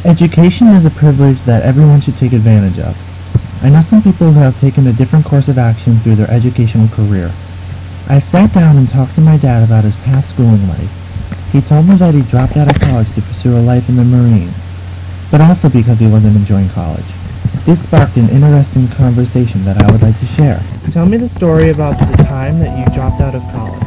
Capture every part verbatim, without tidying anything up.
Education is a privilege that everyone should take advantage of. I know some people who have taken a different course of action through their educational career. I sat down and talked to my dad about his past schooling life. He told me that he dropped out of college to pursue a life in the Marines, but also because he wasn't enjoying college. This sparked an interesting conversation that I would like to share. Tell me the story about the time that you dropped out of college.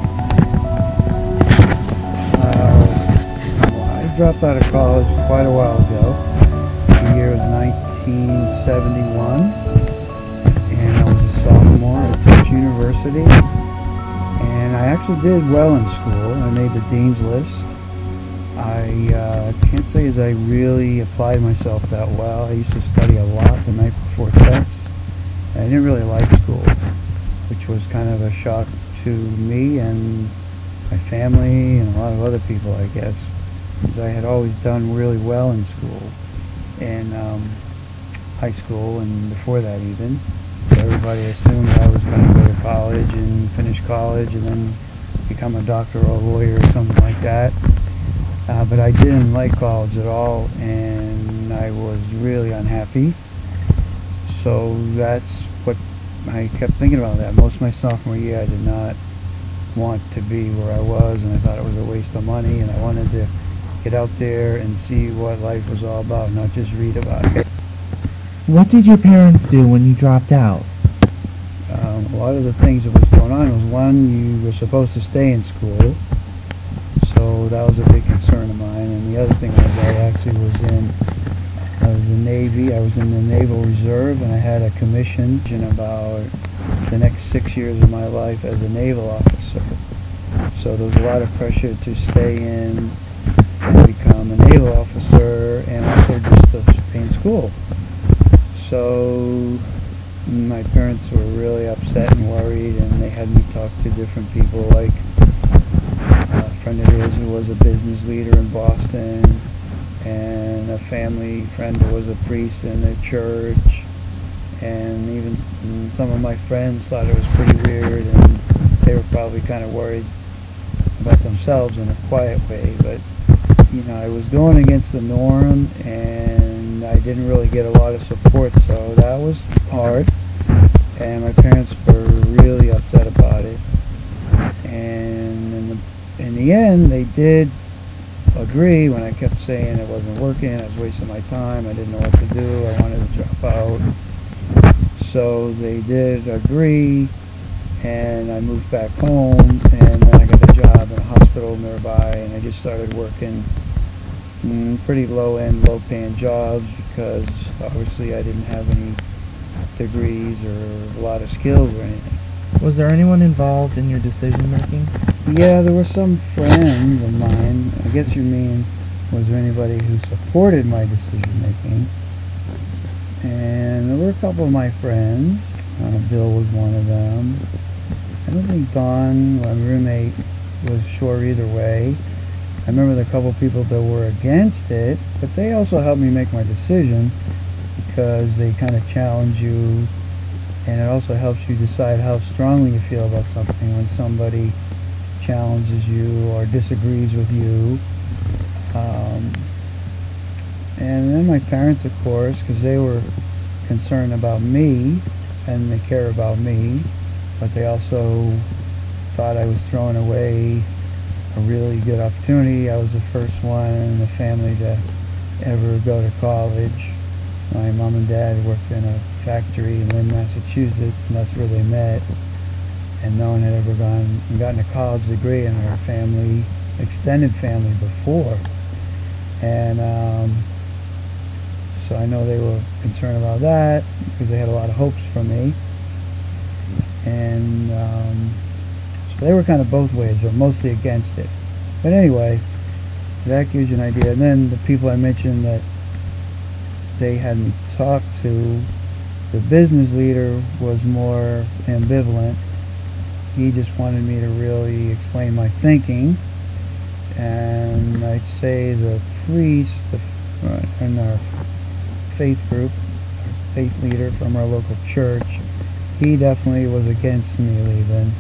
Uh, well, I dropped out of college quite a while ago. The year was nineteen seventy-one, and I was a sophomore at Tufts University. And I actually did well in school. I made the dean's list. I uh, can't say as I really applied myself that well. I used to study a lot the night before tests. I didn't really like school, which was kind of a shock to me and my family and a lot of other people, I guess, because I had always done really well in school, in um, high school and before that even. So everybody assumed I was going to go to college and finish college and then become a doctor or a lawyer or something like that. Uh, but I didn't like college at all, and I was really unhappy. So that's what I kept thinking about that. Most of my sophomore year I did not want to be where I was, and I thought it was a waste of money, and I wanted to get out there and see what life was all about, not just read about it. What did your parents do when you dropped out? Um, a lot of the things that was going on was, one, you were supposed to stay in school, so that was a big concern of mine. And the other thing was I actually was in uh, the Navy. I was in the Naval Reserve, and I had a commission in about the next six years of my life as a naval officer. So there was a lot of pressure to stay in and become a naval officer, and also just to stay in school. So my parents were really upset and worried, and they had me talk to different people, like a friend of his who was a business leader in Boston, and a family friend who was a priest in a church, and even some of my friends thought it was pretty weird, and they were probably kind of worried about themselves in a quiet way. But you know, I was going against the norm, and I didn't really get a lot of support, so that was hard. And my parents were really upset about it. And in the, in the end, they did agree when I kept saying it wasn't working, I was wasting my time, I didn't know what to do, I wanted to drop out. So they did agree, and I moved back home, and then I got a job in a hospital nearby, and I just started working mm, pretty low-end, low-paying jobs, because obviously I didn't have any degrees or a lot of skills or anything. Was there anyone involved in your decision making? Yeah, there were some friends of mine. I guess you mean, was there anybody who supported my decision making? And there were a couple of my friends. Uh, Bill was one of them. I don't think Don, my roommate, was sure either way. I remember there were a couple of people that were against it, but they also helped me make my decision, because they kind of challenge you, and it also helps you decide how strongly you feel about something when somebody challenges you or disagrees with you. Um, and then my parents, of course, because they were concerned about me, and they care about me, but they also thought I was throwing away a really good opportunity. I was the first one in the family to ever go to college. My mom and dad worked in a factory in Lynn, Massachusetts, and that's where they met. And no one had ever gone and gotten a college degree in our family, extended family, before. And um, so I know they were concerned about that, because they had a lot of hopes for me. And um, so they were kind of both ways, but mostly against it. But anyway, that gives you an idea. And then the people I mentioned that they had me talk to, the business leader was more ambivalent. He just wanted me to really explain my thinking. And I'd say the priest the, in our faith group, our faith leader from our local church, he definitely was against me leaving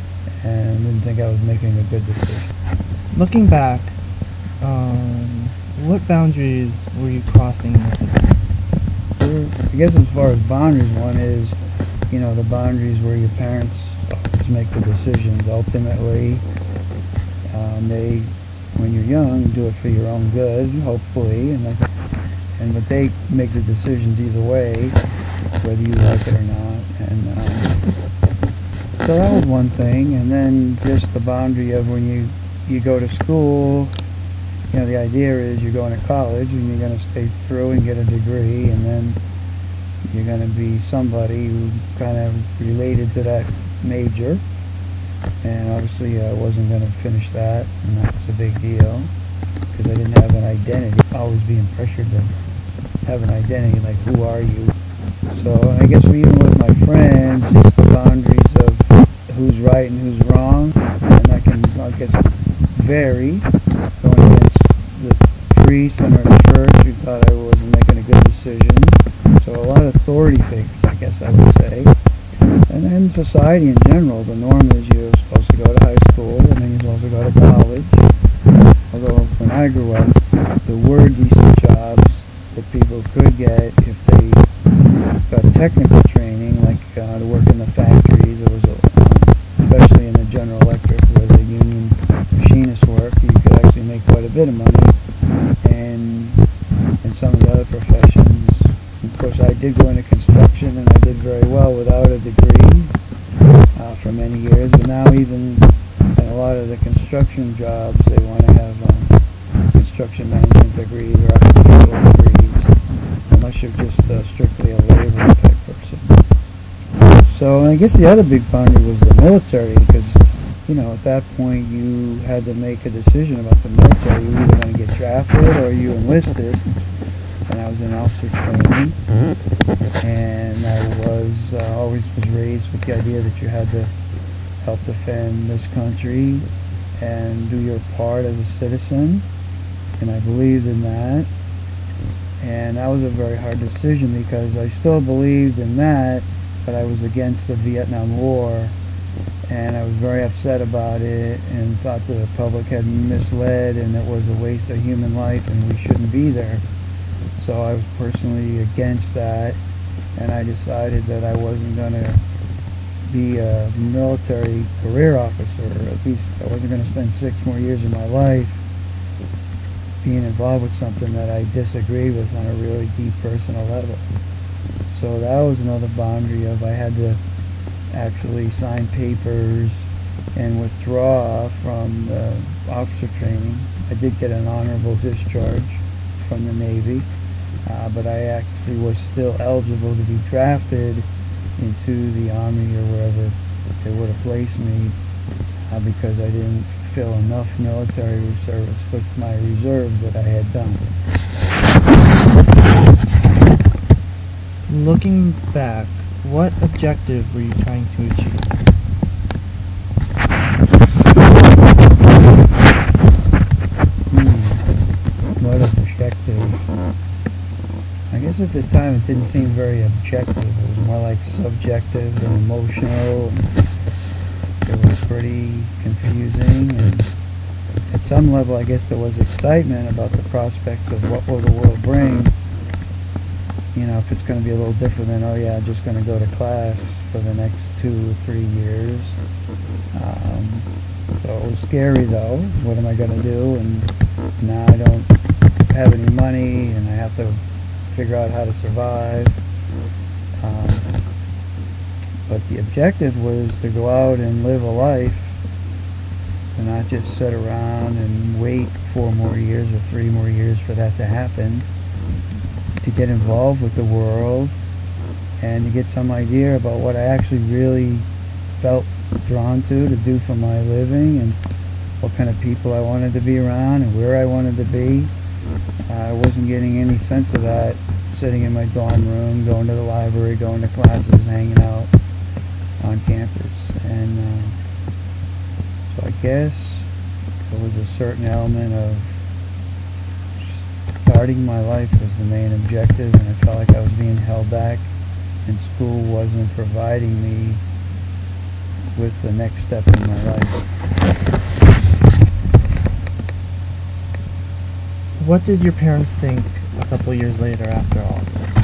and didn't think I was making a good decision. Looking back, um, What boundaries were you crossing in this event? I guess as far as boundaries, one is, you know, the boundaries where your parents always make the decisions. Ultimately, um, they, when you're young, do it for your own good, hopefully, and then, and but they make the decisions either way, whether you like it or not. And um, so that was one thing. And then just the boundary of when you you go to school. You know, the idea is you're going to college and you're going to stay through and get a degree, and then you're going to be somebody who's kind of related to that major. And obviously I wasn't going to finish that, and that was a big deal because I didn't have an identity. Always being pressured to have an identity, like, who are you? So I guess even with my friends, just the boundaries of who's right and who's wrong, and that can, I guess, vary. Going against the priest in our church who thought I wasn't making a good decision. So a lot of authority figures, I guess I would say. And then society in general, the norm is you're supposed to go to high school and then you're supposed to go to college. Although when I grew up, there were decent jobs that people could get if they got technical training, like uh, to work in the factories. It was, um, especially in the General Electric, where the union machinists work, you could actually make quite a bit of money. And in some of the other professions, of course, I did go into construction, and I did very well without a degree uh, for many years. But now, even in a lot of the construction jobs, they want to have um, construction management degrees or architectural degrees, unless you're just uh, strictly a labor type person. So I guess the other big boundary was the military, because, you know, at that point you had to make a decision about the military. You were either going to get drafted or you enlisted. And I was in officer training, and I was uh, always was raised with the idea that you had to help defend this country and do your part as a citizen, and I believed in that. And that was a very hard decision because I still believed in that, but I was against the Vietnam War, and I was very upset about it and thought the public had been misled and it was a waste of human life and we shouldn't be there. So I was personally against that, and I decided that I wasn't going to be a military career officer, or at least I wasn't going to spend six more years of my life being involved with something that I disagreed with on a really deep personal level. So that was another boundary of I had to actually sign papers and withdraw from the officer training. I did get an honorable discharge from the Navy, uh, but I actually was still eligible to be drafted into the Army or wherever they would have placed me uh, because I didn't fulfill enough military service with my reserves that I had done. Looking back, what objective were you trying to achieve? Hmm. What objective? I guess at the time it didn't seem very objective. It was more like subjective and emotional. And it was pretty confusing, and at some level I guess there was excitement about the prospects of what will the world bring. You know, if it's going to be a little different than, oh yeah, I'm just going to go to class for the next two or three years. Um, so it was scary though. What am I going to do? And now I don't have any money and I have to figure out how to survive. Um, but the objective was to go out and live a life, to not just sit around and wait four more years or three more years for that to happen. To get involved with the world and to get some idea about what I actually really felt drawn to to do for my living, and what kind of people I wanted to be around and where I wanted to be. I wasn't getting any sense of that sitting in my dorm room, going to the library, going to classes, hanging out on campus. And uh, so I guess there was a certain element of starting my life was the main objective, and I felt like I was being held back and school wasn't providing me with the next step in my life. What did your parents think a couple years later after all of this?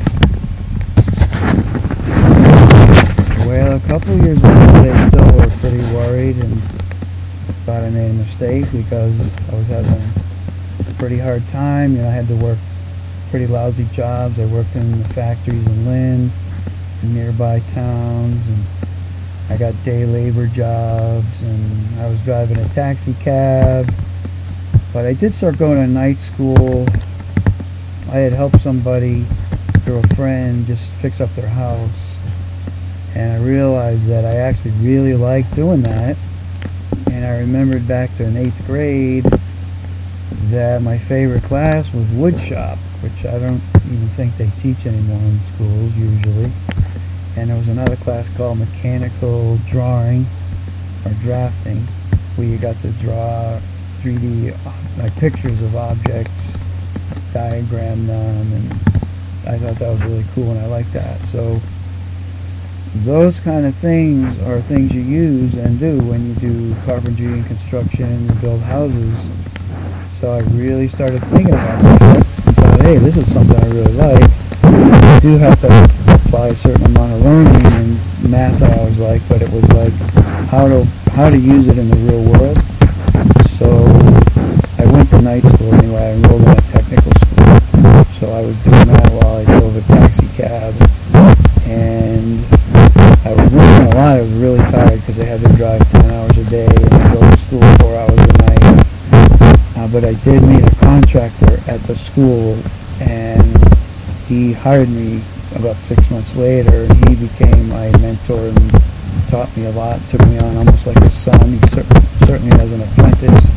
Well, a couple years later, they still were pretty worried and thought I made a mistake because I was having a pretty hard time. You know, I had to work pretty lousy jobs. I worked in the factories in Lynn, in nearby towns, and I got day labor jobs, and I was driving a taxi cab. But I did start going to night school. I had helped somebody through a friend just fix up their house, and I realized that I actually really liked doing that. And I remembered back to an eighth grade that my favorite class was woodshop, which I don't even think they teach anymore in schools usually. And there was another class called mechanical drawing or drafting, where you got to draw three D like pictures of objects, diagram them, and I thought that was really cool, and I liked that. So those kind of things are things you use and do when you do carpentry and construction and build houses. So I really started thinking about that and thought, hey, this is something I really like. I do have to apply a certain amount of learning, and math I always like, but it was like how to how to use it in the real world. So I went to night school anyway. I enrolled in a technical school. So I was doing that while I drove a taxi cab, and I was working a lot. I was really tired because I had to drive ten hours a day and go to school four hours a night. Uh, but I did meet a contractor at the school, and he hired me about six months later, and he became my mentor and taught me a lot, took me on almost like a son. He cer- certainly as an apprentice.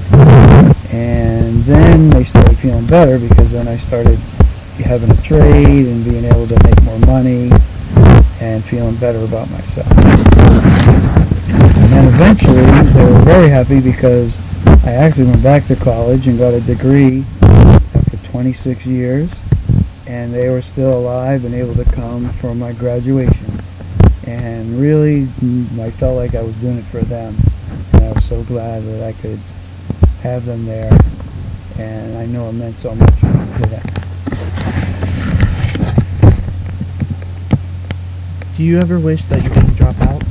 And then they started feeling better because then I started having a trade and being able to make more money and feeling better about myself. And then eventually they were very happy because I actually went back to college and got a degree after twenty-six years, and they were still alive and able to come for my graduation. And really, I felt like I was doing it for them, and I was so glad that I could have them there, and I know it meant so much to them. Do you ever wish that you didn't drop out?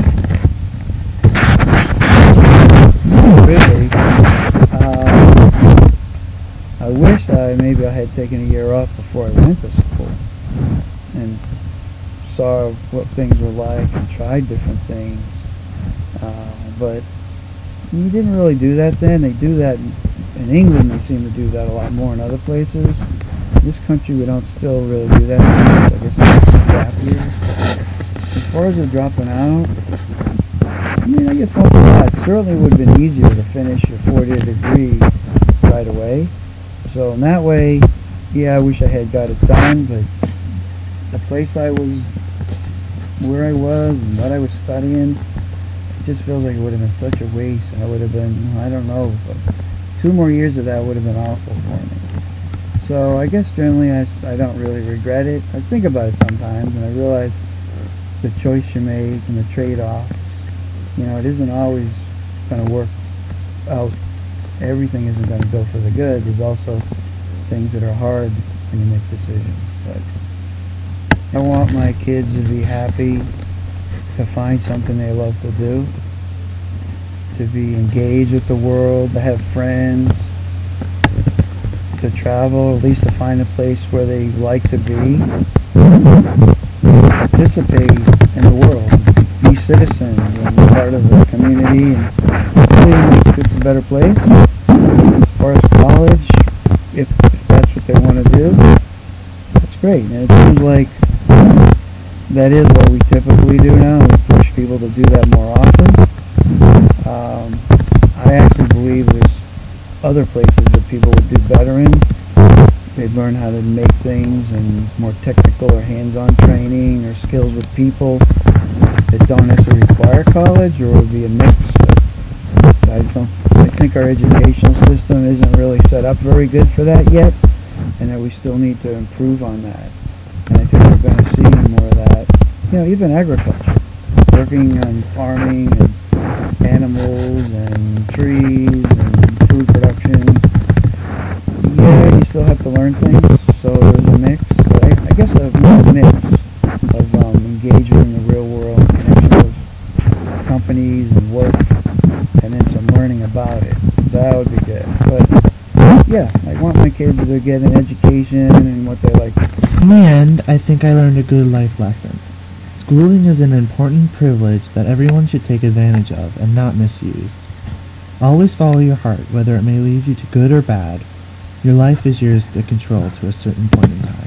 Not really. Um, I wish I maybe I had taken a year off before I went to school and saw what things were like and tried different things. Uh, but you didn't really do that then. They do that in, in England. They seem to do that a lot more in other places. In this country, we don't still really do that too much. I guess it's gap years. As far as the dropping out, I mean, I guess once in a while, it certainly would have been easier to finish your four-year degree right away. So in that way, yeah, I wish I had got it done, but the place I was, where I was, and what I was studying, it just feels like it would have been such a waste. I would have been, I don't know, two more years of that would have been awful for me. So I guess generally I, I don't really regret it. I think about it sometimes, and I realize the choice you make and the trade-offs. You know, it isn't always going to work out. Everything isn't going to go for the good. There's also things that are hard when you make decisions. But I want my kids to be happy, to find something they love to do, to be engaged with the world, to have friends, to travel, at least to find a place where they like to be, participate in the world, be citizens and be part of the community, and really make this a better place. As far as college, if, if that's what they want to do, that's great. And it seems like that is what we typically do now. We push people to do that more often. Um, I actually believe there's other places that people would do better in. They'd learn how to make things and more technical or hands-on training or skills with people that don't necessarily require college, or would be a mix. But I don't. I think our educational system isn't really set up very good for that yet, and that we still need to improve on that. And I think we're going to see more of that. You know, even agriculture, working on farming and animals and trees and food production. still have to learn things, so there's a mix, but I, I guess a real mix of um, engagement in the real world, connection with companies and work, and then some learning about it. That would be good. But yeah, I want my kids to get an education and what they like. In the end, I think I learned a good life lesson. Schooling is an important privilege that everyone should take advantage of and not misuse. Always follow your heart, whether it may lead you to good or bad. Your life is yours to control to a certain point in time.